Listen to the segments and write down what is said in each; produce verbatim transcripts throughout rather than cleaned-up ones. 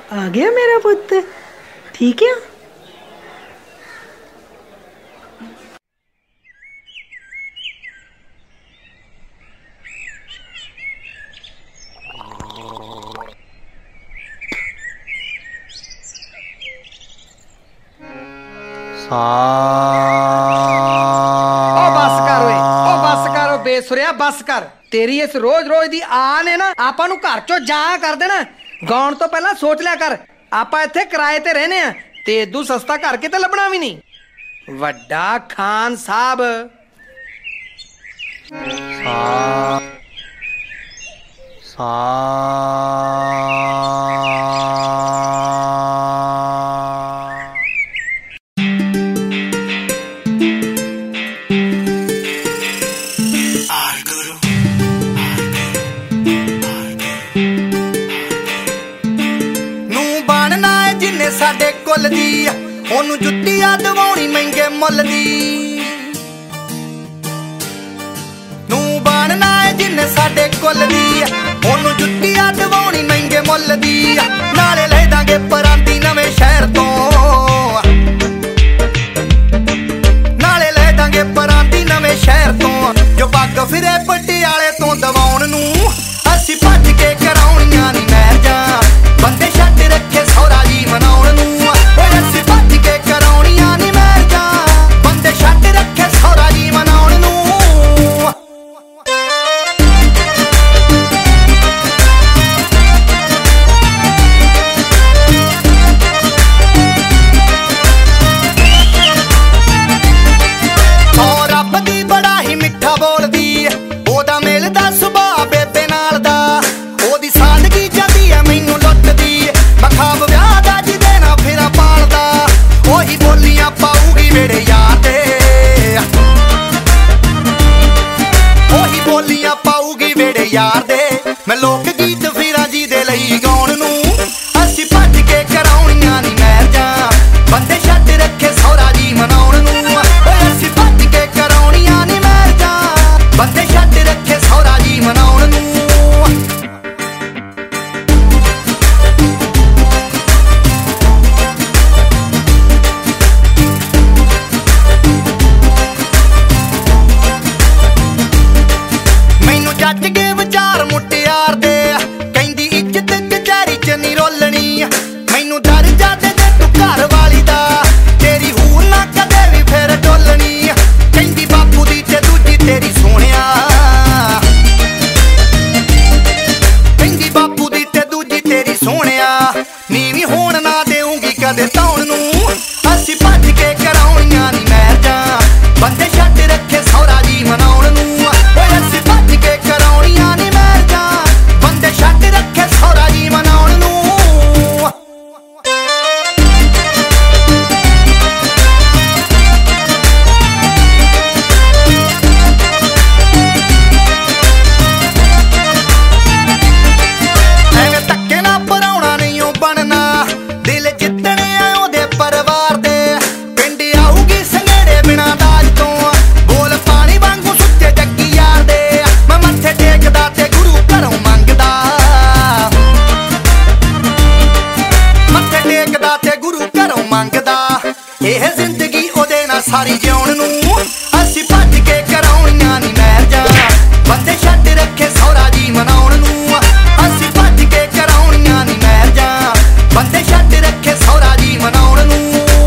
आ गया मेरा पुत, ठीक है। बस कर ओए, ओ बस कर ओ बेसुरिया, बस कर। तेरी इस रोज रोज दी आ ने ना आपां नूं घर चों जा कर देना। गाउण तो पहला सोच लिया कर, आपां इत्थे किराए ते रहने आ ते इदू सस्ता घर किते लभना भी नहीं। वड्डा खान साहब सा सा साडे कुल दी ओनू जुत्तियां दवाउणी महंगे मुल दी। नू बनना है जिन्ने साडे कुल दी ओनू जुत्तियां दवाउणी महंगे मुल दी। नाले ले दांगे परांदी नवें शहर तो, नाले ले दांगे परांदी नवें शहर तो। जो पग फिरे पटियाले तो दवाउण नू असी भज के कराउणियां नी मैरजां। बंदे छड्ड रखे सौरा जी मनाउण नू असी भज के कराउणियां नी मैरजां। बंदे छड्ड रखे सौरा जी मनाउण नू। और रब दी बड़ा ही मिठा बोलदी ओदा मिलदा सुभाऽ बेबे नाल दा। ओदी सादगी जदी है मैनू लुटदी बखाब विआह दा जिदे ना फिरा पालदा। ओही बोलियां पाऊगी मेरे यार दे, ओही बोलियां पाऊगी मेरे यार दे। मैं लोक गीत फिरा जी दे लई गाउण नू असी भज के कराउणियां नी मैरजां। बंदे छड्ड रखे सौरा जी मनाउण नू असी भज के कराउणियां नी मैरजां। बंदे छड्ड रखे सौरा जी मनाउण नू। जज के विचार मुटियार दे कहंदी इज्जत कचहरी च नी रोलनी। मैनू दर्जा दे दे तू घर वाली दा तेरी हूर ना कदे भी फिर डोलनी। कहंदी बापू दी ते दूजी तेरी सोहणिया, कहंदी बापू दी ते दूजी तेरी सोहणिया। नीवी होण ना देऊंगी कदे तौण नू असी भज के कराउणियां नी मैरजां। बंदे छड्ड रखे सौरा जी मनाउण नू असी भज के कराउणियां नी मैरजां। बंदे छड्ड रखे सौरा जी मनाउण नू। ਐਵੇਂ ਧੱਕੇ ਨਾ ਭਰਾਉਣਾ ਨਹੀਂ ਓ ਬਣਨਾ, ਦਿਲ ਜਿੱਤਣੇ ਆ ਉਹਦੇ ਪਰਿਵਾਰ ਦੇ। ਪਿੰਡ ਆਊਗੀ ਸੰਘੇੜੇ ਬਿਨਾਂ ਦਾਜ ਤੋਂ ਬੋਲ ਪਾਣੀ ਵਾਂਗੂ ਸੁੱਚੇ ਜੱਗੀ ਯਾਰ ਦੇ। ਮੈਂ ਮੱਥੇ ਟੇਕਦਾ ਤੇ ਗੁਰੂ ਘਰੋਂ ਮੰਗਦਾ, ਮੱਥੇ ਟੇਕਦਾ ਤੇ ਗੁਰੂ ਘਰੋਂ ਮੰਗਦਾ। ਇਹ ਜ਼ਿੰਦਗੀ ਉਹਦੇ ਨਾਲ ਸਾਰੀ ਜਿਉਣ ਨੂੰ ਅਸੀਂ ਭੱਜ ਕੇ ਕਰਾਉਣੀਆਂ ਨੀ ਮੈਰਜਾਂ। ਬੰਦੇ ਛੱਡ ਰੱਖੇ ਸੌਰਾ ਜੀ ਮਨਾਉਣ ਨੂੰ ਅਸੀਂ ਭੱਜ ਕੇ ਕਰਾਉਣੀਆਂ ਨੀ ਮੈਰਜਾਂ। ਬੰਦੇ ਛੱਡ ਰੱਖੇ ਸੌਰਾ ਜੀ ਮਨਾਉਣ ਨੂੰ।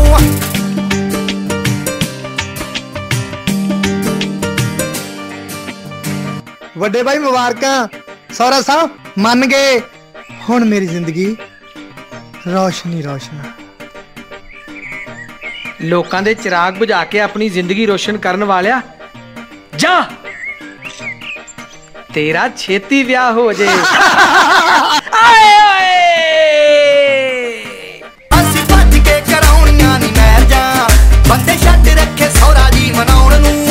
ਵੱਡੇ ਭਾਈ ਮੁਬਾਰਕਾਂ। ਸੌਰਾ ਸਾਹਿਬ ਮੰਨ ਗਏ, ਹੁਣ ਮੇਰੀ ਜ਼ਿੰਦਗੀ ਰੌਸ਼ਨੀ ਰੌਸ਼ਨ। ਲੋਕਾਂ ਦੇ ਚਿਰਾਗ ਬੁਝਾ ਕੇ ਆਪਣੀ ਜ਼ਿੰਦਗੀ ਰੋਸ਼ਨ ਕਰਨ ਵਾਲਿਆ ਜਾ, ਤੇਰਾ ਛੇਤੀ ਵਿਆਹ ਹੋ ਜੇ। ਆਏ ਓਏ ਅਸੀਂ ਭੱਜ ਕੇ ਕਰਾਉਣੀਆਂ ਨੀ ਮੈਰਜਾਂ। ਬੰਦੇ ਛੱਡ ਰੱਖੇ ਸੌਰਾ ਜੀ ਮਨਾਉਣ ਨੂੰ